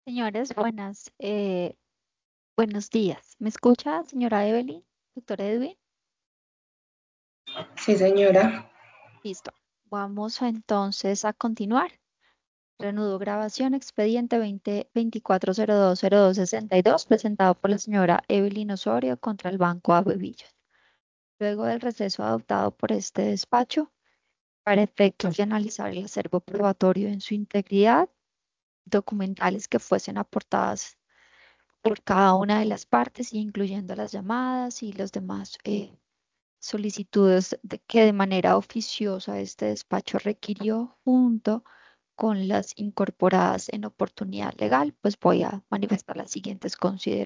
Señores, buenos días. ¿Me escucha, señora Evelyn? Doctor Edwin. Sí, señora. Listo. Vamos entonces a continuar. Reanudo grabación, expediente 2024-02-02-62, presentado por la señora Evelyn Osorio contra el Banco Avevillas. Luego del receso adoptado por este despacho, para efectos de analizar el acervo probatorio en su integridad, documentales que fuesen aportadas por cada una de las partes, incluyendo las llamadas y los demás solicitudes que de manera oficiosa este despacho requirió junto con las incorporadas en oportunidad legal, pues voy a manifestar las siguientes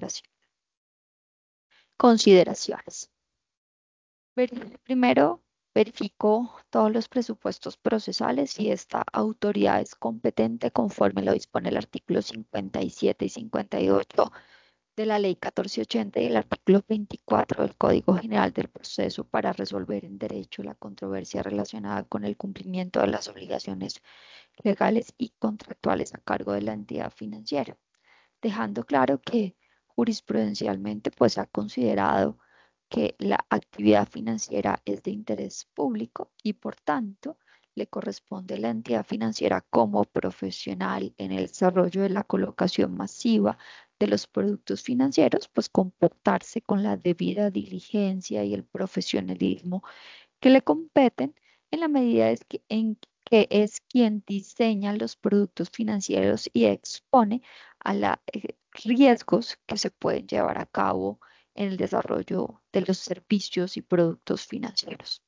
consideraciones. Primero, verifico todos los presupuestos procesales y esta autoridad es competente conforme lo dispone el artículo 57 y 58 de la Ley 1480 y el artículo 24 del Código General del Proceso para resolver en derecho la controversia relacionada con el cumplimiento de las obligaciones legales y contractuales a cargo de la entidad financiera, dejando claro que jurisprudencialmente pues ha considerado que la actividad financiera es de interés público y por tanto le corresponde a la entidad financiera como profesional en el desarrollo de la colocación masiva de los productos financieros, pues comportarse con la debida diligencia y el profesionalismo que le competen en la medida en que es quien diseña los productos financieros y expone a los riesgos que se pueden llevar a cabo en el desarrollo de los servicios y productos financieros.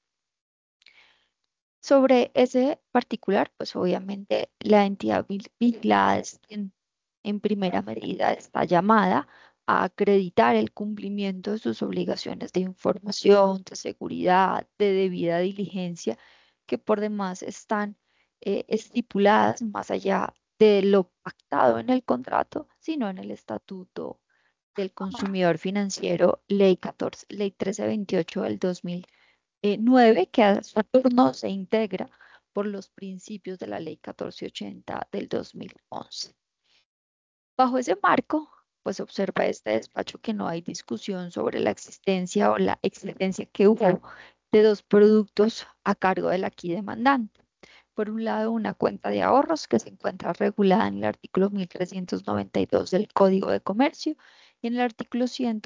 Sobre ese particular, pues obviamente la entidad vigilada es quien en primera medida está llamada a acreditar el cumplimiento de sus obligaciones de información, de seguridad, de debida diligencia, que por demás están estipuladas más allá de lo pactado en el contrato, sino en el Estatuto del Consumidor Financiero, Ley 1328 del 2009, que a su turno se integra por los principios de la Ley 1480 del 2011. Bajo ese marco, pues observa este despacho que no hay discusión sobre la existencia o la existencia que hubo de dos productos a cargo del aquí demandante. Por un lado, una cuenta de ahorros que se encuentra regulada en el artículo 1392 del Código de Comercio y en el artículo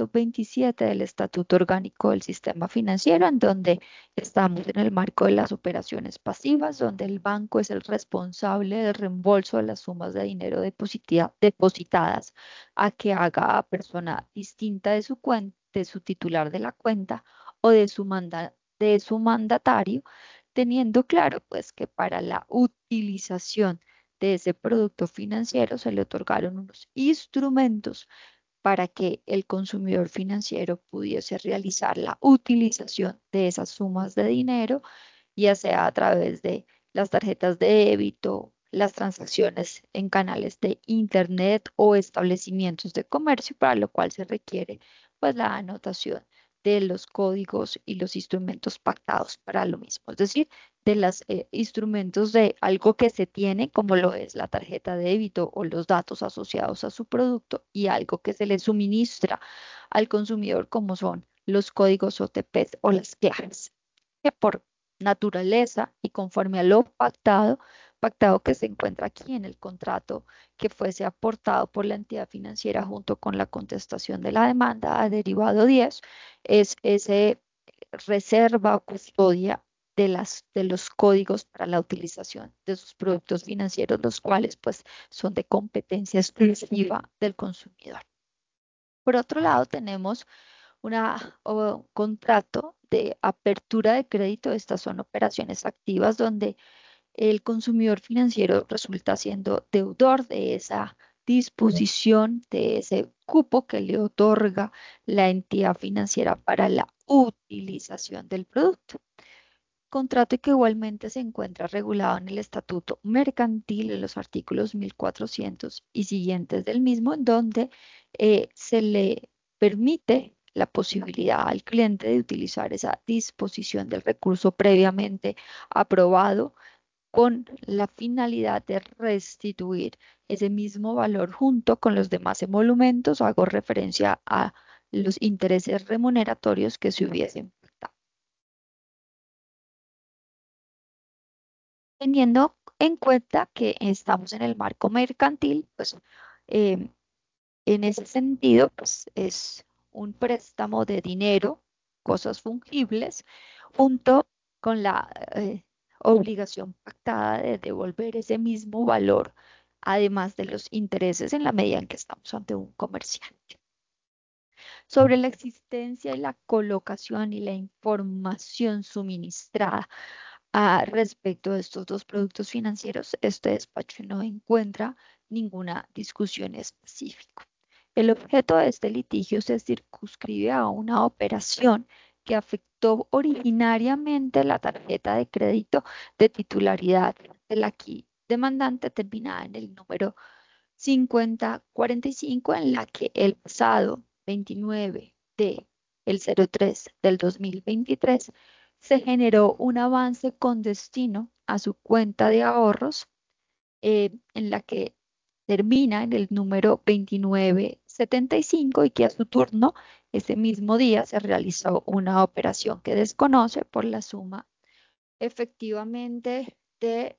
127 del Estatuto Orgánico del Sistema Financiero, en donde estamos en el marco de las operaciones pasivas, donde el banco es el responsable del reembolso de las sumas de dinero depositadas a que haga a persona distinta de su cuenta, de su titular de la cuenta o de su mandatario, teniendo claro pues que para la utilización de ese producto financiero se le otorgaron unos instrumentos para que el consumidor financiero pudiese realizar la utilización de esas sumas de dinero, ya sea a través de las tarjetas de débito, las transacciones en canales de internet o establecimientos de comercio, para lo cual se requiere pues la anotación de los códigos y los instrumentos pactados para lo mismo, es decir, de los instrumentos de algo que se tiene, como lo es la tarjeta de débito o los datos asociados a su producto, y algo que se le suministra al consumidor, como son los códigos OTP o las claves, que por naturaleza y conforme a lo pactado que se encuentra aquí en el contrato que fuese aportado por la entidad financiera junto con la contestación de la demanda a derivado 10, es ese reserva o custodia de los códigos para la utilización de sus productos financieros, los cuales pues son de competencia exclusiva del consumidor. Por otro lado, tenemos un contrato de apertura de crédito. Estas son operaciones activas donde el consumidor financiero resulta siendo deudor de esa disposición, de ese cupo que le otorga la entidad financiera para la utilización del producto. Contrato que igualmente se encuentra regulado en el Estatuto Mercantil, en los artículos 1400 y siguientes del mismo, en donde se le permite la posibilidad al cliente de utilizar esa disposición del recurso previamente aprobado con la finalidad de restituir ese mismo valor junto con los demás emolumentos. Hago referencia a los intereses remuneratorios que se hubiesen pactado. Teniendo en cuenta que estamos en el marco mercantil, pues em, en ese sentido, pues es un préstamo de dinero, cosas fungibles, junto con la obligación pactada de devolver ese mismo valor, además de los intereses en la medida en que estamos ante un comerciante. Sobre la existencia y la colocación y la información suministrada respecto de estos dos productos financieros, este despacho no encuentra ninguna discusión específica. El objeto de este litigio se circunscribe a una operación que afectó originariamente la tarjeta de crédito de titularidad del aquí demandante terminada en el número 5045, en la que el pasado 29 de el 03 del 2023 se generó un avance con destino a su cuenta de ahorros, en la que termina en el número 2975, y que a su turno ese mismo día se realizó una operación que desconoce por la suma efectivamente de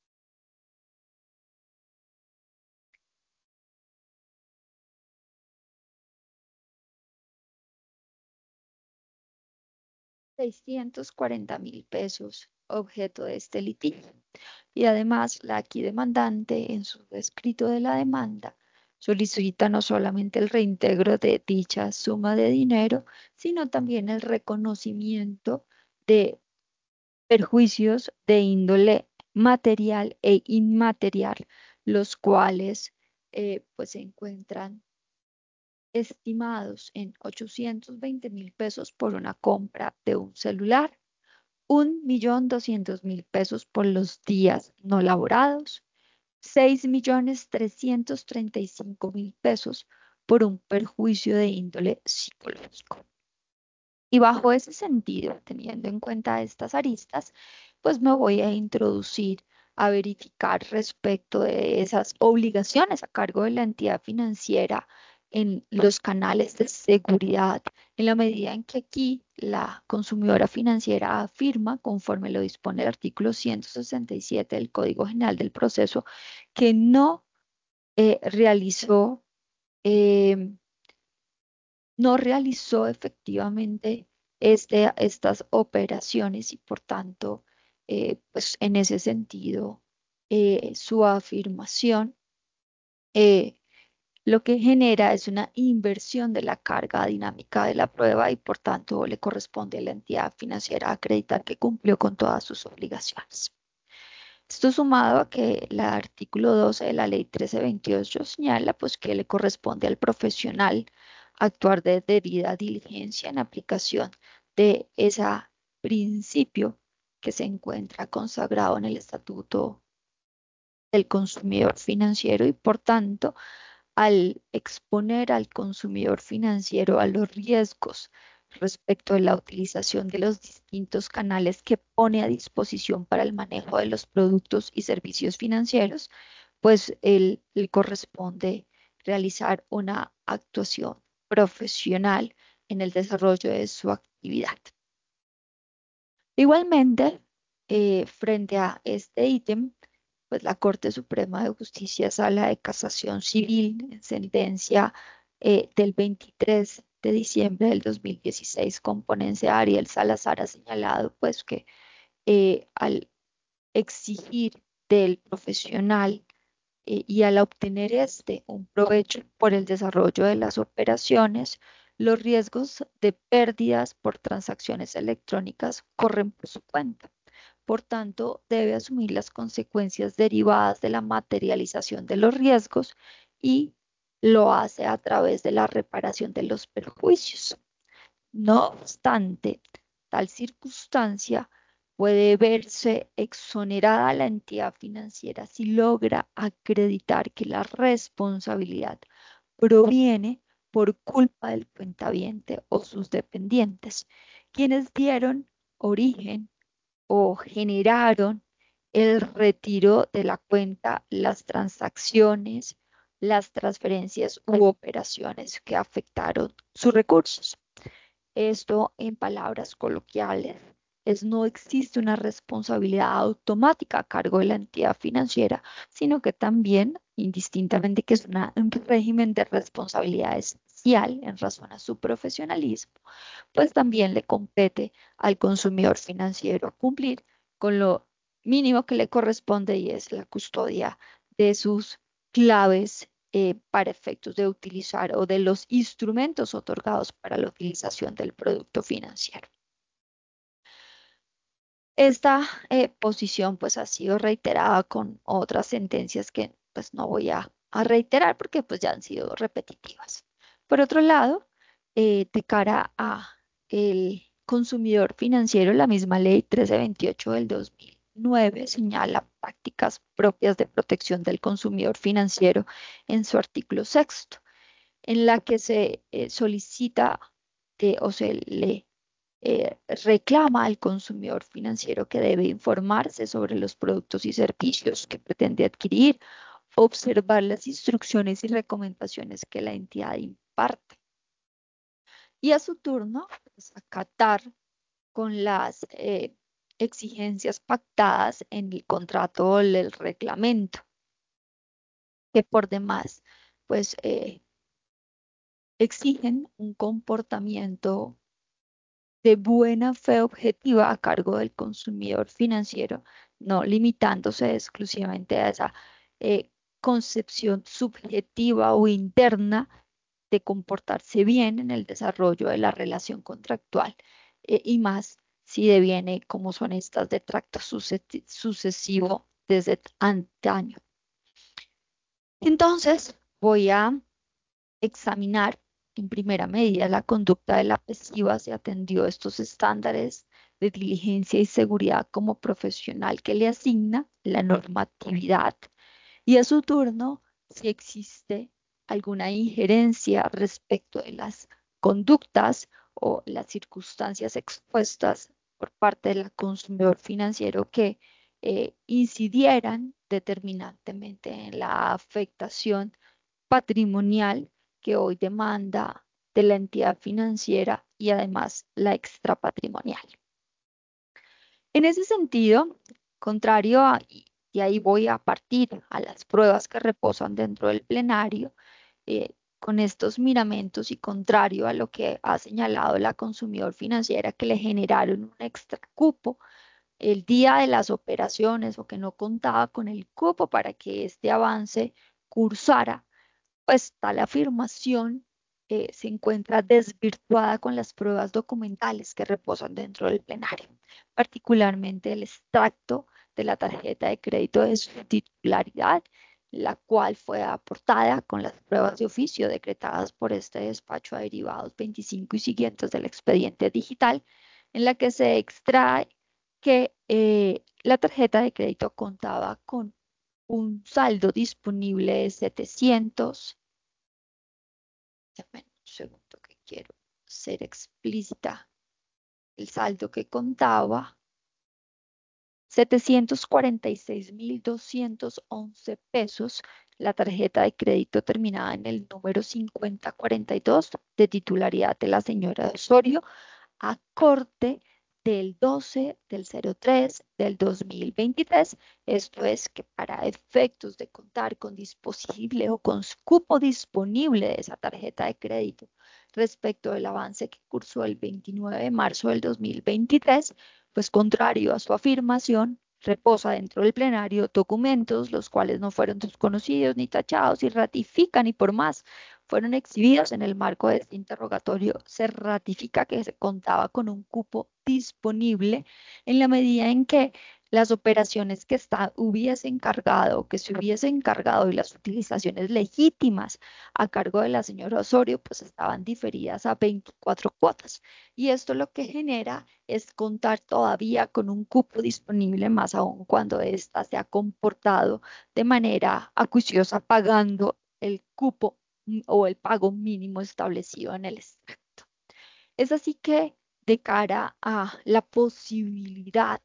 640.000 pesos, objeto de este litigio. Y además, la aquí demandante, en su escrito de la demanda, solicita no solamente el reintegro de dicha suma de dinero, sino también el reconocimiento de perjuicios de índole material e inmaterial, los cuales pues se encuentran estimados en 820.000 pesos por una compra de un celular, 1.200.000 pesos por los días no laborados, 6.335.000 pesos por un perjuicio de índole psicológico. Y bajo ese sentido, teniendo en cuenta estas aristas, pues me voy a introducir a verificar respecto de esas obligaciones a cargo de la entidad financiera en los canales de seguridad, en la medida en que aquí la consumidora financiera afirma, conforme lo dispone el artículo 167 del Código General del Proceso, que realizó em, no realizó efectivamente estas operaciones, y por tanto, pues en ese sentido, su afirmación eh, lo que genera es una inversión de la carga dinámica de la prueba, y por tanto le corresponde a la entidad financiera acreditar que cumplió con todas sus obligaciones. Esto sumado a que el artículo 12 de la ley 1328 señala pues que le corresponde al profesional actuar de debida diligencia en aplicación de ese principio que se encuentra consagrado en el Estatuto del Consumidor Financiero, y por tanto, al exponer al consumidor financiero a los riesgos respecto de la utilización de los distintos canales que pone a disposición para el manejo de los productos y servicios financieros, pues le corresponde realizar una actuación profesional en el desarrollo de su actividad. Igualmente, frente a este ítem, pues la Corte Suprema de Justicia, Sala de Casación Civil, en sentencia del 23 de diciembre del 2016, con ponencia Ariel Salazar, ha señalado pues que al exigir del profesional y al obtener un provecho por el desarrollo de las operaciones, los riesgos de pérdidas por transacciones electrónicas corren por su cuenta. Por tanto, debe asumir las consecuencias derivadas de la materialización de los riesgos, y lo hace a través de la reparación de los perjuicios. No obstante, tal circunstancia puede verse exonerada la entidad financiera si logra acreditar que la responsabilidad proviene por culpa del cuentaviente o sus dependientes, quienes dieron origen o generaron el retiro de la cuenta, las transacciones, las transferencias u operaciones que afectaron sus recursos. Esto, en palabras coloquiales, es no existe una responsabilidad automática a cargo de la entidad financiera, sino que también, indistintamente que es un régimen de responsabilidad especial en razón a su profesionalismo, pues también le compete al consumidor financiero cumplir con lo mínimo que le corresponde y es la custodia de sus claves para efectos de utilizar o de los instrumentos otorgados para la utilización del producto financiero. Esta posición pues ha sido reiterada con otras sentencias que pues no voy a reiterar porque pues ya han sido repetitivas. Por otro lado, de cara a el consumidor financiero, la misma ley 1328 del 2009 señala prácticas propias de protección del consumidor financiero en su artículo sexto, en la que se solicita o se le reclama al consumidor financiero que debe informarse sobre los productos y servicios que pretende adquirir, observar las instrucciones y recomendaciones que la entidad imparte y a su turno pues, acatar con las exigencias pactadas en el contrato o el reglamento, que por demás pues exigen un comportamiento de buena fe objetiva a cargo del consumidor financiero, no limitándose exclusivamente a esa eh, concepción subjetiva o interna de comportarse bien en el desarrollo de la relación contractual, y más si deviene, como son estas, de tracto sucesivo desde antaño. Entonces, voy a examinar en primera medida la conducta de la PESIVA, se atendió estos estándares de diligencia y seguridad como profesional que le asigna la normatividad y a su turno si existe alguna injerencia respecto de las conductas o las circunstancias expuestas por parte del consumidor financiero que incidieran determinantemente en la afectación patrimonial que hoy demanda de la entidad financiera y además la extrapatrimonial. En ese sentido, contrario a, y ahí voy a partir a las pruebas que reposan dentro del plenario, con estos miramentos y contrario a lo que ha señalado la consumidor financiera que le generaron un extra cupo el día de las operaciones o que no contaba con el cupo para que este avance cursara, pues tal afirmación se encuentra desvirtuada con las pruebas documentales que reposan dentro del plenario, particularmente el extracto de la tarjeta de crédito de su titularidad, la cual fue aportada con las pruebas de oficio decretadas por este despacho a derivados 25 y siguientes del expediente digital, en la que se extrae que la tarjeta de crédito contaba con un saldo disponible de 700. Dame un segundo que quiero ser explícita. El saldo que contaba, 746.211 pesos. La tarjeta de crédito terminada en el número 5042 de titularidad de la señora Osorio a corte del 12 del 03 del 2023. Esto es que para efectos de contar con disponible o con cupo disponible de esa tarjeta de crédito respecto del avance que cursó el 29 de marzo del 2023, pues contrario a su afirmación, reposa dentro del plenario documentos los cuales no fueron desconocidos ni tachados y ratifican y por más fueron exhibidos en el marco de este interrogatorio, se ratifica que se contaba con un cupo disponible en la medida en que las operaciones que hubiese encargado, que se hubiese encargado y las utilizaciones legítimas a cargo de la señora Osorio, pues estaban diferidas a 24 cuotas. Y esto lo que genera es contar todavía con un cupo disponible, más aún cuando ésta se ha comportado de manera acuiciosa pagando el cupo o el pago mínimo establecido en el extracto. Es así que de cara a la posibilidad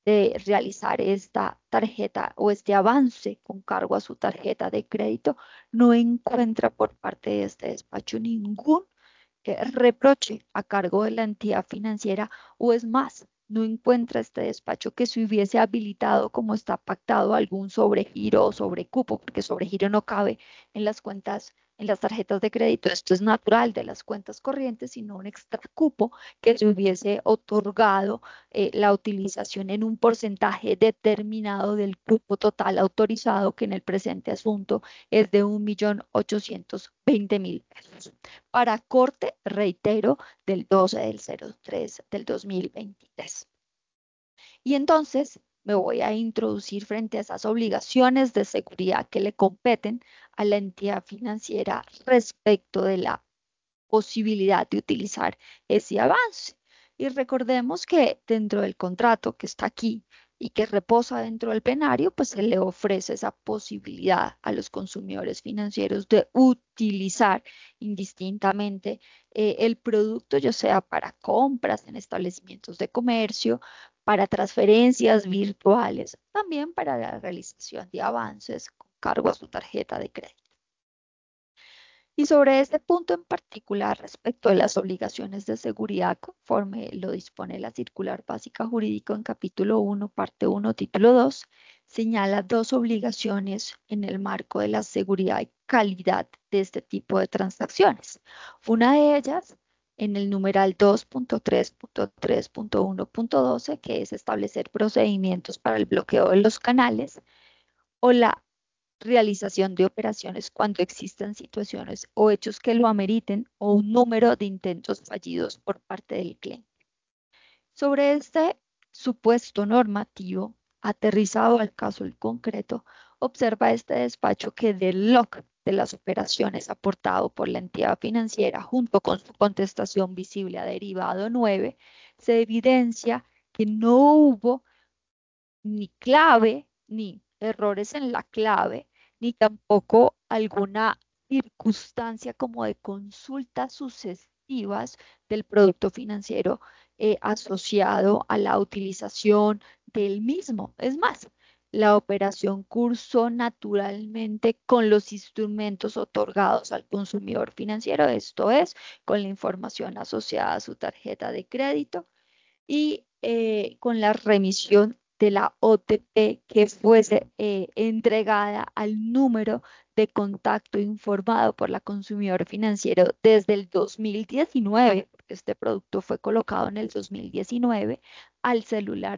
de realizar esta tarjeta o este avance con cargo a su tarjeta de crédito, no encuentra por parte de este despacho ningún reproche a cargo de la entidad financiera, o es más, no encuentra este despacho que se hubiese habilitado como está pactado algún sobregiro o sobrecupo, porque sobregiro no cabe en las cuentas, en las tarjetas de crédito. Esto es natural de las cuentas corrientes, sino un extra cupo que se hubiese otorgado la utilización en un porcentaje determinado del cupo total autorizado, que en el presente asunto es de 1.820.000 pesos. Para corte, reitero, del 12 del 03 del 2023. Y entonces me voy a introducir frente a esas obligaciones de seguridad que le competen a la entidad financiera respecto de la posibilidad de utilizar ese avance. Y recordemos que dentro del contrato que está aquí y que reposa dentro del plenario, pues se le ofrece esa posibilidad a los consumidores financieros de utilizar indistintamente el producto, ya sea para compras en establecimientos de comercio, para transferencias virtuales, también para la realización de avances con cargo a su tarjeta de crédito. Y sobre este punto en particular, respecto de las obligaciones de seguridad, conforme lo dispone la Circular Básica Jurídica en capítulo 1, parte 1, título 2, señala dos obligaciones en el marco de la seguridad y calidad de este tipo de transacciones. Una de ellas, en el numeral 2.3.3.1.12, que es establecer procedimientos para el bloqueo de los canales, o la realización de operaciones cuando existan situaciones o hechos que lo ameriten, o un número de intentos fallidos por parte del cliente. Sobre este supuesto normativo, aterrizado al caso en concreto, observa este despacho que del log de las operaciones aportado por la entidad financiera junto con su contestación visible a derivado 9, se evidencia que no hubo ni clave, ni errores en la clave, ni tampoco alguna circunstancia como de consultas sucesivas del producto financiero asociado a la utilización del mismo. Es más, la operación cursó naturalmente con los instrumentos otorgados al consumidor financiero, esto es, con la información asociada a su tarjeta de crédito y con la remisión de la OTP que fuese entregada al número de contacto informado por la consumidor financiero desde el 2019, porque este producto fue colocado en el 2019, al celular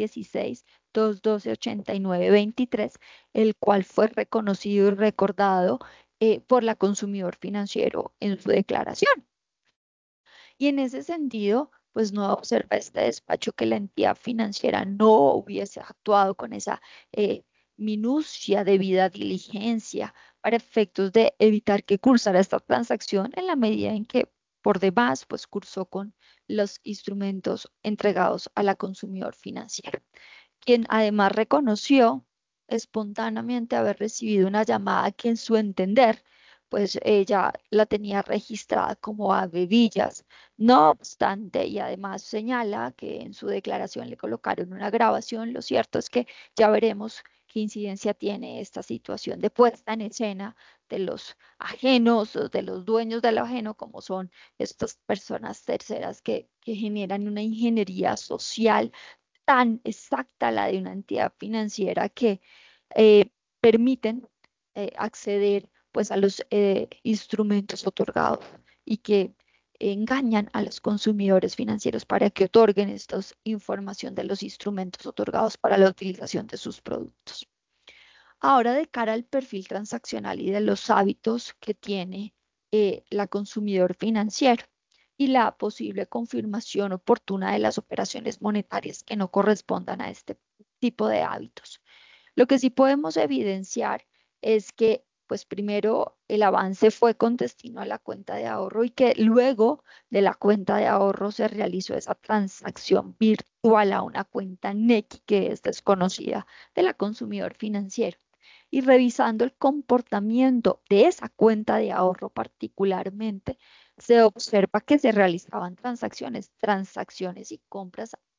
316-212-8923, el cual fue reconocido y recordado por la consumidor financiero en su declaración. Y en ese sentido, pues no observa este despacho que la entidad financiera no hubiese actuado con esa minucia, debida diligencia para efectos de evitar que cursara esta transacción, en la medida en que por demás pues cursó con los instrumentos entregados a la consumidor financiera, quien además reconoció espontáneamente haber recibido una llamada que en su entender, pues ella la tenía registrada como Ave Villas. No obstante, y además señala que en su declaración le colocaron una grabación. Lo cierto es que ya veremos qué incidencia tiene esta situación de puesta en escena de los ajenos o de los dueños del ajeno, como son estas personas terceras que generan una ingeniería social tan exacta, la de una entidad financiera, que permiten acceder pues a los instrumentos otorgados y que engañan a los consumidores financieros para que otorguen esta información de los instrumentos otorgados para la utilización de sus productos. Ahora, de cara al perfil transaccional y de los hábitos que tiene la consumidor financiero y la posible confirmación oportuna de las operaciones monetarias que no correspondan a este tipo de hábitos. Lo que sí podemos evidenciar es que, pues primero, el avance fue con destino a la cuenta de ahorro y que luego de la cuenta de ahorro se realizó esa transacción virtual a una cuenta NECI que es desconocida de la consumidor financiero. Y revisando el comportamiento de esa cuenta de ahorro particularmente, se observa que se realizaban transacciones y compras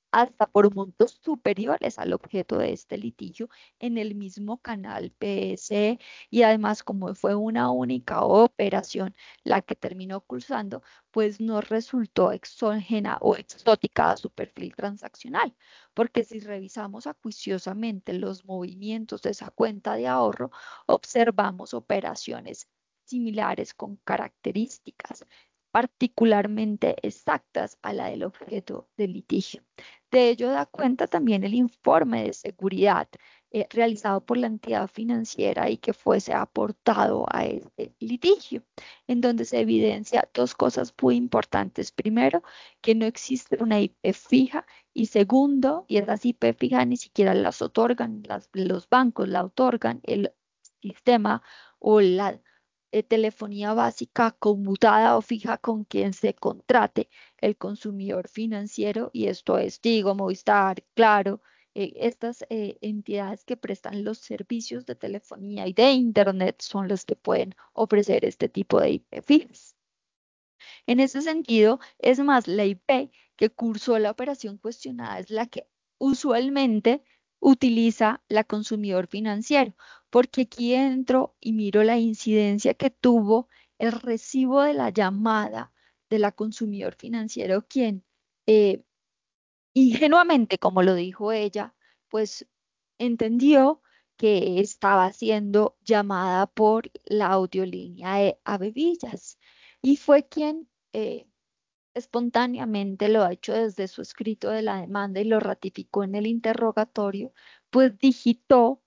hasta por montos superiores al objeto de este litigio en el mismo canal PSE, y además como fue una única operación la que terminó cursando, pues no resultó exógena o exótica a su perfil transaccional, porque si revisamos acuciosamente los movimientos de esa cuenta de ahorro, observamos operaciones similares con características particularmente exactas a la del objeto del litigio. De ello da cuenta también el informe de seguridad realizado por la entidad financiera y que fuese aportado a este litigio, en donde se evidencia dos cosas muy importantes. Primero, que no existe una IP fija, y segundo, y esas IP fijas ni siquiera las otorgan los bancos, la otorgan el sistema o la telefonía básica conmutada o fija con quien se contrate el consumidor financiero, y esto es Tigo, Movistar, Claro, estas entidades que prestan los servicios de telefonía y de Internet son las que pueden ofrecer este tipo de IP fijas. En ese sentido, es más, la IP que cursó la operación cuestionada es la que usualmente utiliza la consumidor financiero, porque aquí entro y miro la incidencia que tuvo el recibo de la llamada de la consumidor financiero, quien eh, ingenuamente, como lo dijo ella, pues entendió que estaba siendo llamada por la audiolínea de Avevillas, y fue quien espontáneamente lo ha hecho desde su escrito de la demanda y lo ratificó en el interrogatorio, pues digitó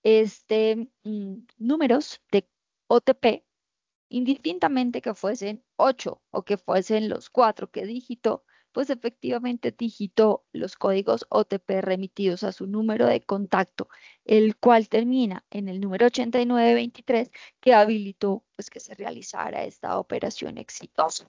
números de OTP, indistintamente que fuesen 8 o que fuesen los 4 que digitó, pues efectivamente digitó los códigos OTP remitidos a su número de contacto, el cual termina en el número 8923, que habilitó pues que se realizara esta operación exitosa.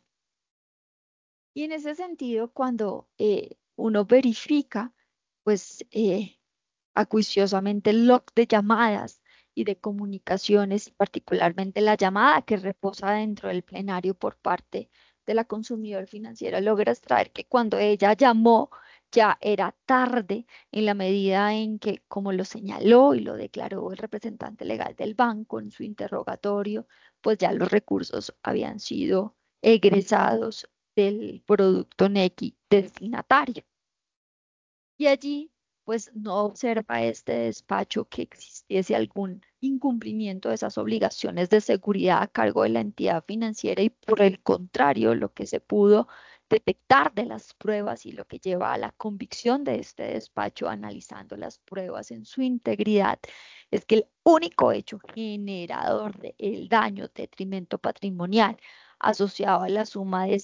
Y en ese sentido, cuando uno verifica, pues acuciosamente el log de llamadas y de comunicaciones, y particularmente la llamada que reposa dentro del plenario por parte de la consumidor financiera, logra extraer que cuando ella llamó ya era tarde, en la medida en que, como lo señaló y lo declaró el representante legal del banco en su interrogatorio, pues ya los recursos habían sido egresados del producto NECI destinatario. Y allí, pues no observa este despacho que existiese algún incumplimiento de esas obligaciones de seguridad a cargo de la entidad financiera, y por el contrario, lo que se pudo detectar de las pruebas y lo que lleva a la convicción de este despacho analizando las pruebas en su integridad, es que el único hecho generador del daño, detrimento patrimonial asociado a la suma de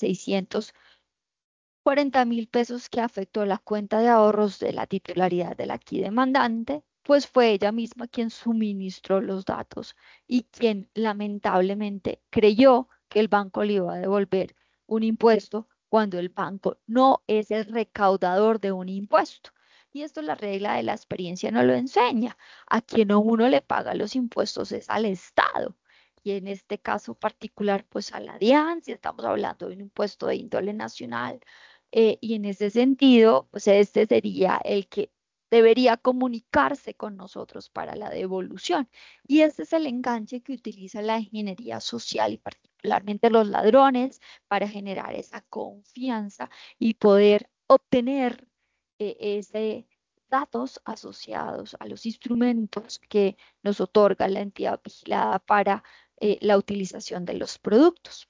640.000 pesos que afectó la cuenta de ahorros de la titularidad de la aquí demandante, pues fue ella misma quien suministró los datos y quien lamentablemente creyó que el banco le iba a devolver un impuesto cuando el banco no es el recaudador de un impuesto. Y esto la regla de la experiencia no lo enseña. A quien uno le paga los impuestos es al Estado. Y en este caso particular, pues a la DIAN, si estamos hablando de un impuesto de índole nacional, y en ese sentido, pues este sería el que debería comunicarse con nosotros para la devolución. Y este es el enganche que utiliza la ingeniería social y particularmente los ladrones para generar esa confianza y poder obtener ese datos asociados a los instrumentos que nos otorga la entidad vigilada para la utilización de los productos.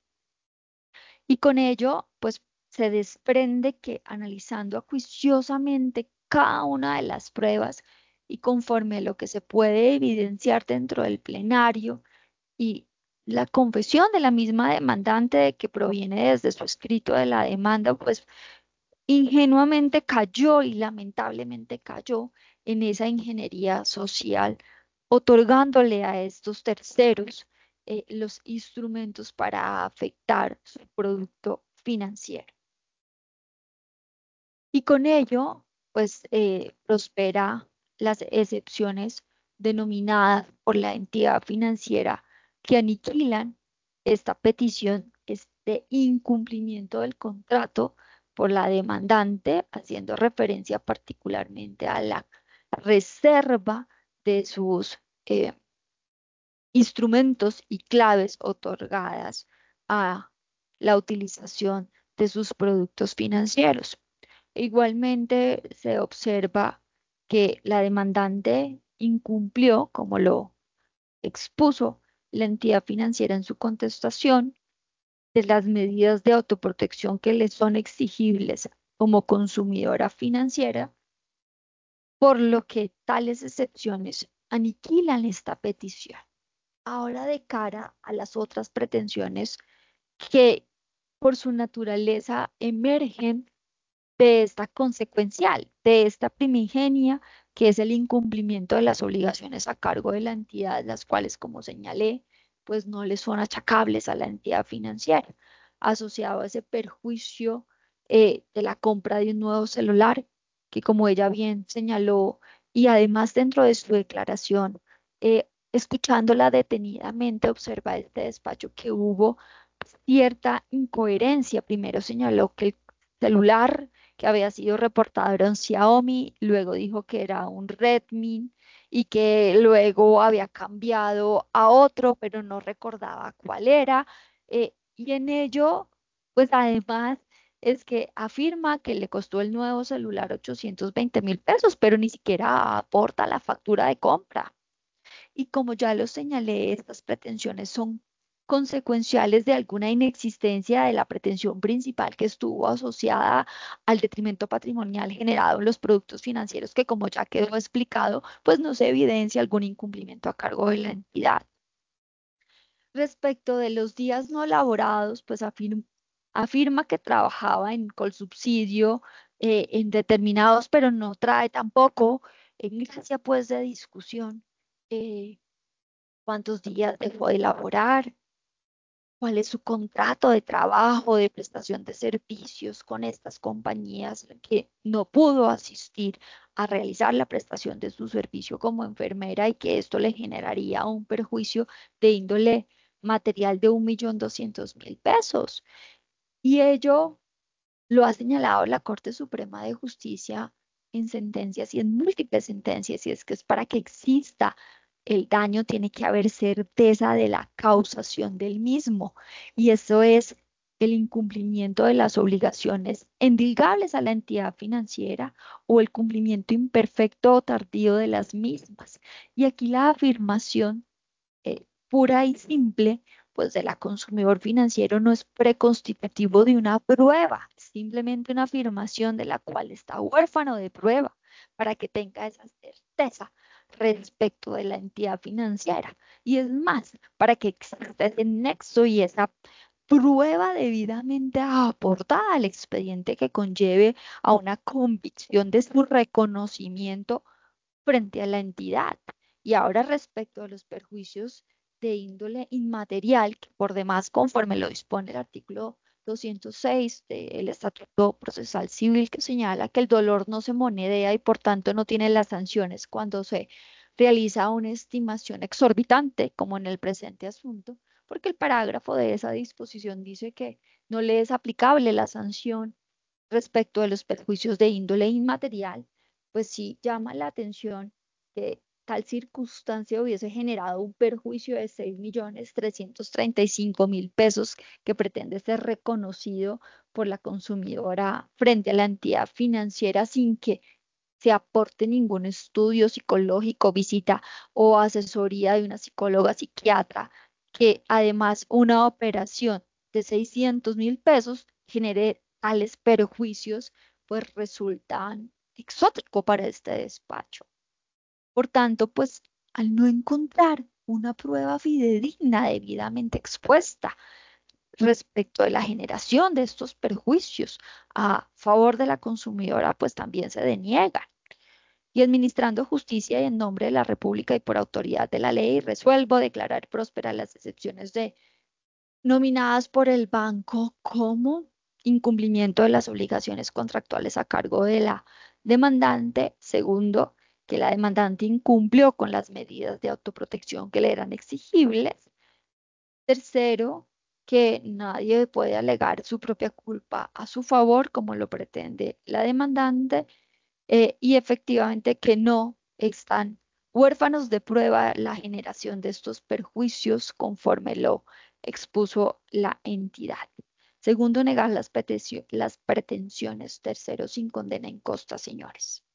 Y con ello, pues se desprende que analizando acuciosamente cada una de las pruebas y conforme a lo que se puede evidenciar dentro del plenario y la confesión de la misma demandante de que proviene desde su escrito de la demanda, pues ingenuamente cayó y lamentablemente cayó en esa ingeniería social, otorgándole a estos terceros los instrumentos para afectar su producto financiero. Y con ello, pues prospera las excepciones denominadas por la entidad financiera que aniquilan esta petición, este incumplimiento del contrato por la demandante, haciendo referencia particularmente a la reserva de sus instrumentos y claves otorgadas a la utilización de sus productos financieros. Igualmente se observa que la demandante incumplió, como lo expuso la entidad financiera en su contestación, de las medidas de autoprotección que le son exigibles como consumidora financiera, por lo que tales excepciones aniquilan esta petición. Ahora, de cara a las otras pretensiones que por su naturaleza emergen de esta consecuencial, de esta primigenia, que es el incumplimiento de las obligaciones a cargo de la entidad, las cuales, como señalé, pues no le son achacables a la entidad financiera, asociado a ese perjuicio de la compra de un nuevo celular, que como ella bien señaló, y además dentro de su declaración, escuchándola detenidamente, observa este despacho que hubo cierta incoherencia. Primero señaló que el celular que había sido reportado era un Xiaomi, luego dijo que era un Redmi y que luego había cambiado a otro, pero no recordaba cuál era. Y en ello, pues además es que afirma que le costó el nuevo celular 820.000 pesos, pero ni siquiera aporta la factura de compra. Y como ya lo señalé, estas pretensiones son consecuenciales de alguna inexistencia de la pretensión principal que estuvo asociada al detrimento patrimonial generado en los productos financieros, que como ya quedó explicado, pues no se evidencia algún incumplimiento a cargo de la entidad. Respecto de los días no laborados, pues afirma que trabajaba en Colsubsidio en determinados, pero no trae tampoco en gracia pues de discusión. eh, Cuántos días dejó de laborar, cuál es su contrato de trabajo, de prestación de servicios con estas compañías que no pudo asistir a realizar la prestación de su servicio como enfermera y que esto le generaría un perjuicio de índole material de 1.200.000 pesos. Y ello lo ha señalado la Corte Suprema de Justicia en sentencias y en múltiples sentencias, y es que es para que exista el daño tiene que haber certeza de la causación del mismo, y eso es el incumplimiento de las obligaciones endilgables a la entidad financiera o el cumplimiento imperfecto o tardío de las mismas. Y aquí la afirmación pura y simple, pues de la consumidor financiero no es preconstitutivo de una prueba, es simplemente una afirmación de la cual está huérfano de prueba para que tenga esa certeza respecto de la entidad financiera. Y es más, para que exista ese nexo y esa prueba debidamente aportada al expediente que conlleve a una convicción de su reconocimiento frente a la entidad. Y ahora respecto a los perjuicios de índole inmaterial, que por demás, conforme lo dispone el artículo 206 del Estatuto Procesal Civil, que señala que el dolor no se monedea y por tanto no tiene las sanciones cuando se realiza una estimación exorbitante, como en el presente asunto, porque el parágrafo de esa disposición dice que no le es aplicable la sanción respecto de los perjuicios de índole inmaterial, pues sí llama la atención que tal circunstancia hubiese generado un perjuicio de 6.335.000 pesos que pretende ser reconocido por la consumidora frente a la entidad financiera sin que se aporte ningún estudio psicológico, visita o asesoría de una psicóloga psiquiatra, que además una operación de 600.000 pesos genere tales perjuicios, pues resultan exótico para este despacho. Por tanto, pues al no encontrar una prueba fidedigna debidamente expuesta respecto de la generación de estos perjuicios a favor de la consumidora, pues también se deniega. Y administrando justicia y en nombre de la República y por autoridad de la ley, resuelvo declarar prósperas las excepciones nominadas por el banco como incumplimiento de las obligaciones contractuales a cargo de la demandante. Segundo, que la demandante incumplió con las medidas de autoprotección que le eran exigibles. Tercero, que nadie puede alegar su propia culpa a su favor, como lo pretende la demandante, y efectivamente que no están huérfanos de prueba la generación de estos perjuicios conforme lo expuso la entidad. Segundo, negar las pretensiones. Tercero, sin condena en costa, señores.